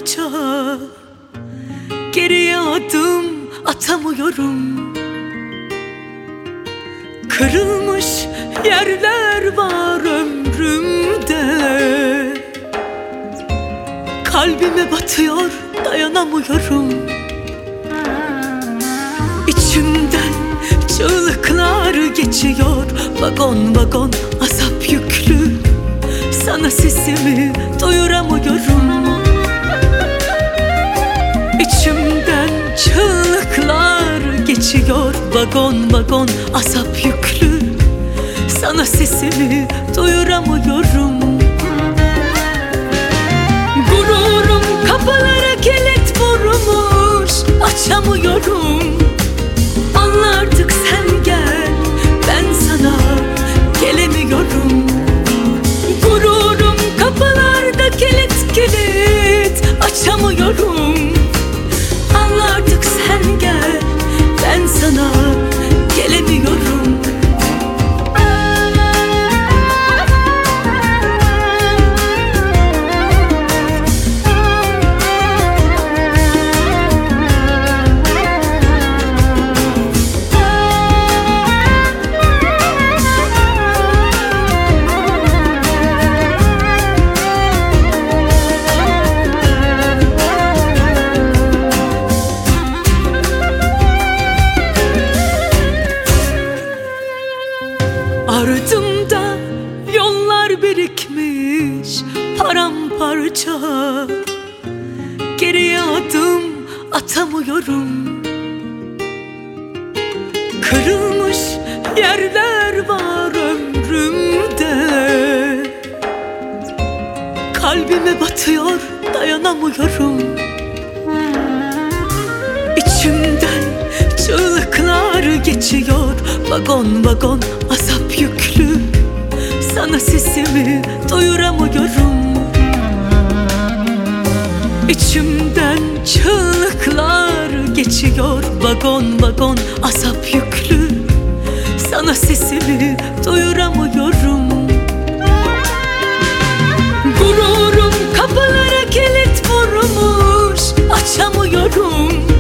paramparça, geriye adım atamıyorum. Kırılmış yerler var ömrümde, kalbime batıyor, dayanamıyorum. İçimden çığlıklar geçiyor, vagon vagon azap yüklü. Sana sesimi duyuramıyorum. İçimden çığlıklar geçiyor, vagon vagon azap yüklü. Sana sesimi duyuramıyorum. Gururum kapılara kilit vurmuş, açamıyorum. Anla artık sen gel, ben sana gelemiyorum. Gururum kapılarda kilit kilit, açamıyorum. Anla artık sen gel, ben sana gelemiyorum. Ardımda yollar birikmiş, paramparça, geriye adım atamıyorum. Kırılmış yerler var ömrümde, kalbime batıyor, dayanamıyorum. İçimden çığlıklar geçiyor, vagon vagon azap yüklü. Sana sesimi duyuramıyorum. İçimden çığlıklar geçiyor, vagon vagon azap yüklü. Sana sesimi duyuramıyorum. Gururum kapılara kilit vurmuş, açamıyorum.